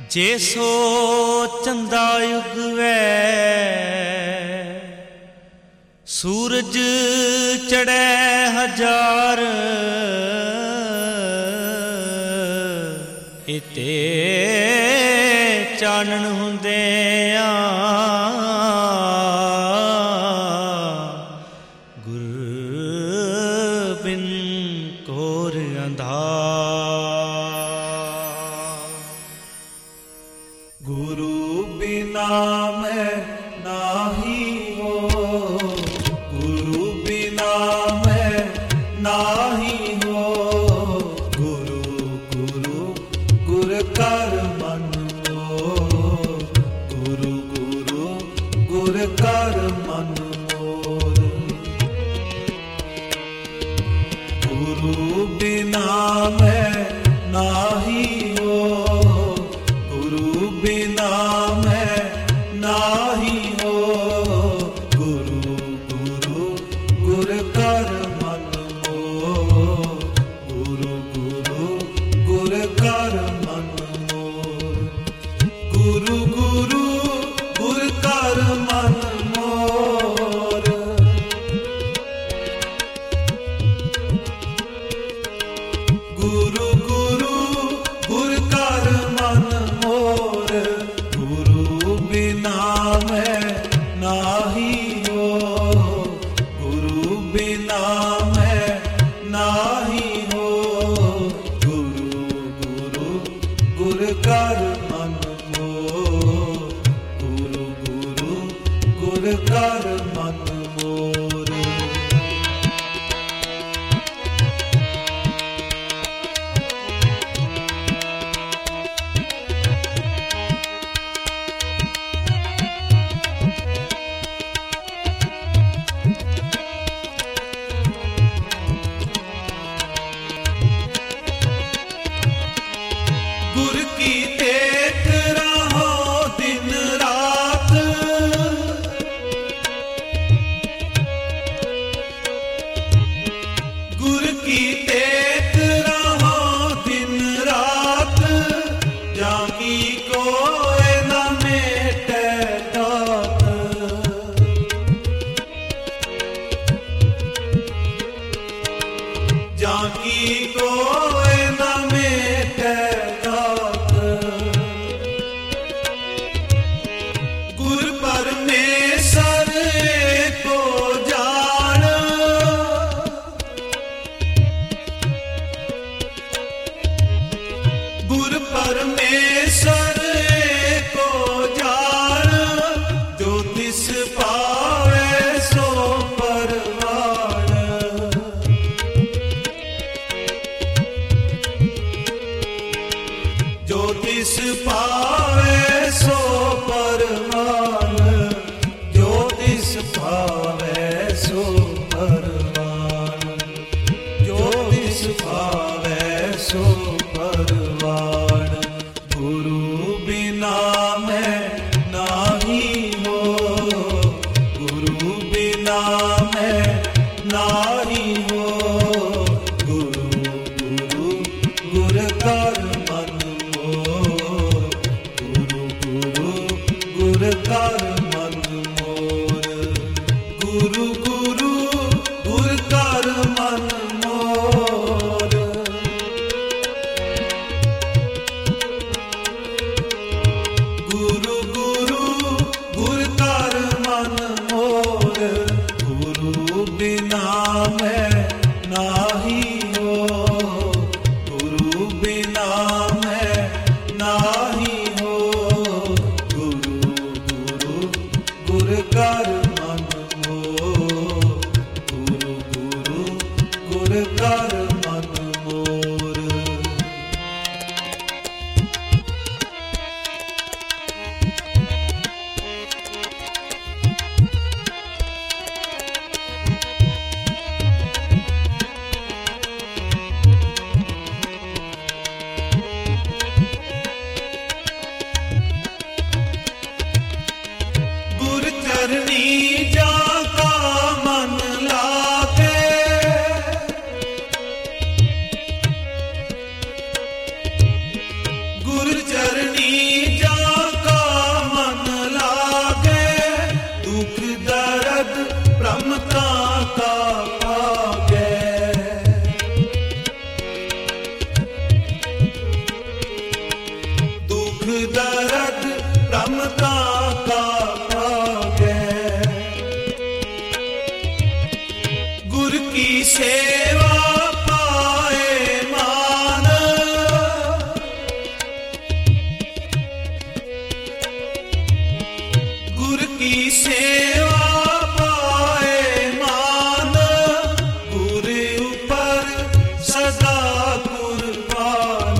जैसो चंदा उगवे सूरज चढ़े हजार इते चानन हुंदे गुर बिन कोर अंधार। गुरु बिना मैं नाही हो, गुरु बिना मैं नाही हो। गुरु गुरु गुर कर मन मोर, गुरु गुरु गुर कर मन मोर। गुरु बिना मैं नाही हो, गुरु बिना मैं नाही हो। गुरु गुरु गुर कर मन मोर, गुरु गुरु गुर कर मन मोर। गुरु गुरु गुर कर मन मोर। गुरु गुरु गुर कर मन मोर। गुरु बिना मैं नाही हो, गुरु बिना मैं नाही हो। गुरु गुरु गुर कर मन मोर, गुरु गुरु गुर कर मन मोर। गुर की टेक रहो दिन रात, गुर की टेक रहो दिन रात। जाकी कोई न मेटे दात, जाकी कोई न मेटे दात। गुर परमेश्वर को जान, गुर परमेश्वर को जान। जो तिस पावे सो परवान, जो तिस पावे सो परवान, जो तिस पावे सो परवान, जो तिस पावे सो परवान। गुरु बिना मैं नाही हो, गुरु बिना मैं नाही हो। गुरु गुरु गुर कर मन मोर, गुरु गुरु गुर कर मन मोर। गुरु गुरु गुर कर मन मोर। गुरु गुरु गुर कर मन मोर। गुरु बिना मैं नाही हो, गुरु बिना मैं नाही हो। गुरु गुरु गुर कर मन मोर, गुरु गुरु गुर कर मन मोर। गुर चरनी जाका मन लागे, गुर चरनी दरद रमता का पागे। गुर की सेवा पाए मान, गुर की सेवा पाए मान, गुर ऊपर सदा कुर्बान।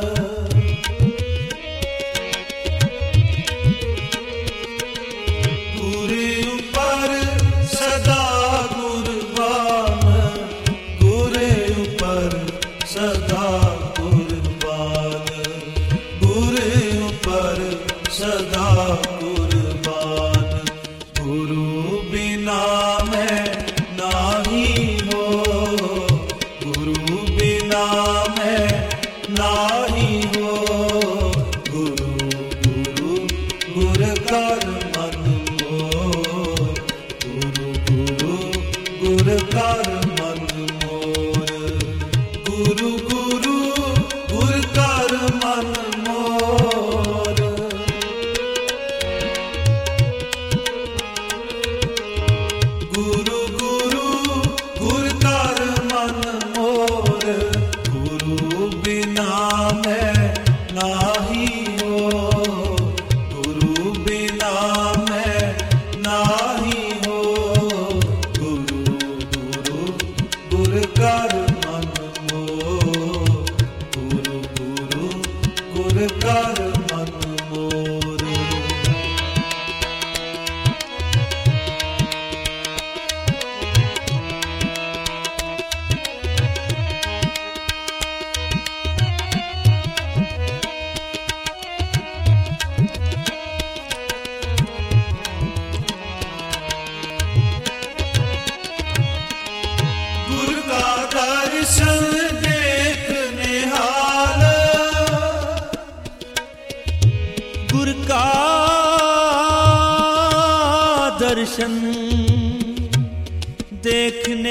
गुर ऊपर सदा कुर्बान, गुर ऊपर सदा कुर्बान, गुर ऊपर सदा कुर्बान। गुरु बिना मैं नाही हो, गुरु बिना मैं नाही हो। गुरु गुरु गुर कर मन मोर, गुरु गुरु गुर कर मन मोर। गुरु गुरु गुर कर मन मोर। गुरु गुरु गुर कर मन मोर, गुरु बिना मैं नाही हो, गुरु बिना मैं नाही हो। गुरु गुरु गुर कर मन मोर, गुरु गुरु गुर कर मन मोर। गुर का दर्शन देखने हाल, गुर का दर्शन देखने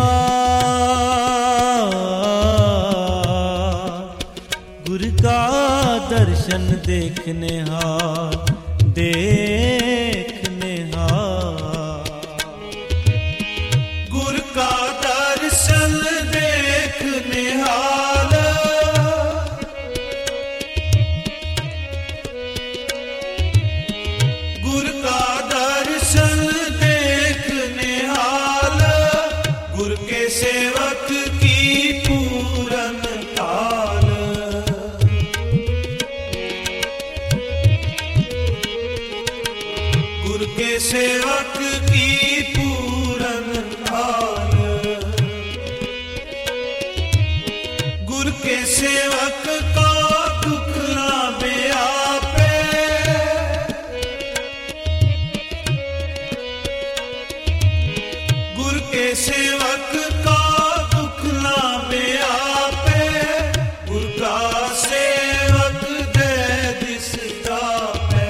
गुर का दर्शन देखने देखने गुर का दर्शन देखने हाल, गुर का दर्शन देखने हाल। गुर के सेवक की पूरन ताल, गुर के सेवक की पूरन ताल। गुर के सेवक का दुख ना बेआपे, गुर के सेवक का दुख ना बेआपे। गुर का सेवक दे दिस जापे,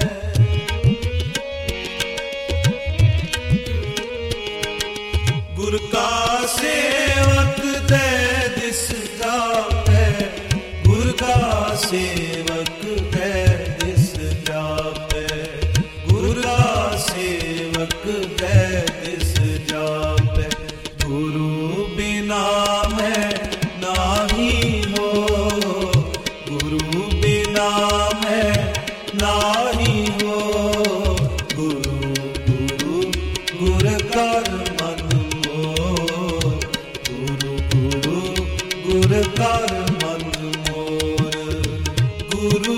गुर का सेवक दे दिस जापे, गुर का सेवक दे दिस जापे, गुर का सेवक दे दिस जापे। गुरु बिना मैं नाही हो, गुरु बिना मैं नाही हो। गुरु गुरु गुर कर मन मोर, गुरु गुरु गुर कर मन मोर। गुरु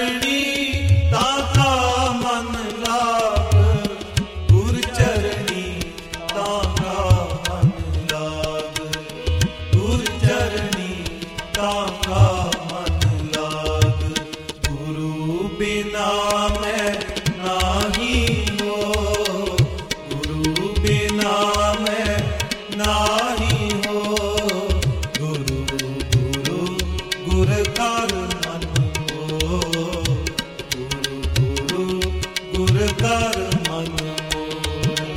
ਚਰਣੀ ਤਾਕਾ ਮਨ ਲਾਗ, ਗੁਰ ਚਰਣੀ ਤਾਕਾ ਮਨ ਲਾਗ, ਗੁਰ ਚਰਣੀ ਤਾਕਾ ਮਨ ਲਾਗ। ਗੁਰੂ ਬਿਨਾ ਮੈਂ ਨਾਹੀ ਹੋ, ਗੁਰੂ ਬਿਨਾ ਮੈਂ ਨਾਹੀ ਹੋ। ਗੁਰੂ ਗੁਰੂ ਗੁਰ ਕਰ ਮਨ ਮੋਹ, ਗੁਰੂ ਗੁਰੂ ਗੁਰ ਕਰ ਮਨ ਮੋਹ।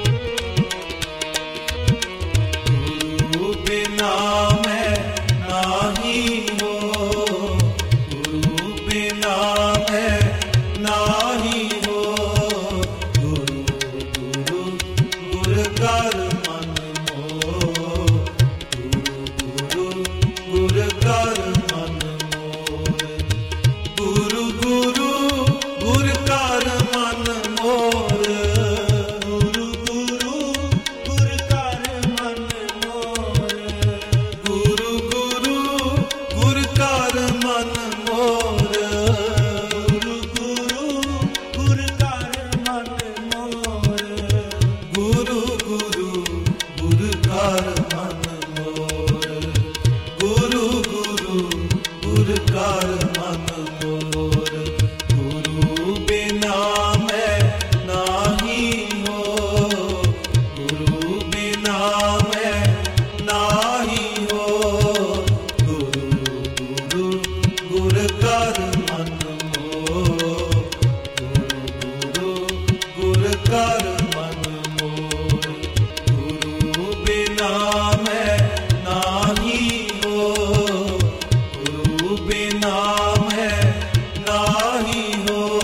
ਗੁਰੂ ਬਿਨਾ ਮੈਂ ਨਾਹੀ ਹੋ, ਗੁਰੂ ਬਿਨਾ ਮੈਂ ਨਾਹੀ ਹੋ। ਗੁਰੂ ਗੁਰੂ ਗੁਰ ਕਰ ਮਨ ਮੋਹ, ਗੁਰੂ ਗੁਰੂ ਗੁਰ ਕਰ ਮਨ ਮੋਹ। ਗੁਰੂ ਗੁਰੂ ਗੁਰ ਕਰ ਮਨ ਮੋਹ, ਗੁਰੂ ਗੁਰੂ ਗੁਰ ਕਰ ਮਨ ਮੋਹ। ਗੁਰੂ ਗੁਰੂ ਗੁਰ ਕਰ ਮਨ ਮੋਹ, ਗੁਰੂ ਗੁਰੂ ਗੁਰ ਕਰ ਮਨ ਮੋਹ। ਗੁਰੂ ਗੁਰੂ ਗੁਰ ਕਰ ਮਨ ਮੋਹ, ਗੁਰੂ ਗੁਰੂ ਗੁਰ ਕਰ ਮਨ ਮੋਹ। ਗੁਰੂ ਬਿਨਾ ਮੈਂ ਨਾਹੀ ਹੋ, ਗੁਰੂ ਬਿਨਾ ਮੈਂ ਨਾਹੀ ਹੋ। ਗੁਰੂ ਗੁਰੂ ਗੁਰ ਕਰ ਮਨ ਮੋਹ, ਗੁਰੂ ਗੁਰੂ ਗੁਰ ਕਰ ਮਨ ਮੋਹ। ਗੁਰੂ ਬਿਨਾ ਮੈਂ ਨਾਹੀ ਹੋ, ਗੁਰੂ ਬਿਨਾ ਮੈਂ ਨਾਹੀ ਹੋ।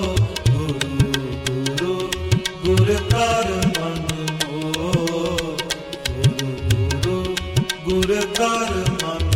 ਗੁਰੂ ਗੁਰੂ ਗੁਰ ਕਰ ਮਨ ਮੋਹ, ਗੁਰੂ ਗੁਰੂ ਗੁਰ ਕਰ ਮਨ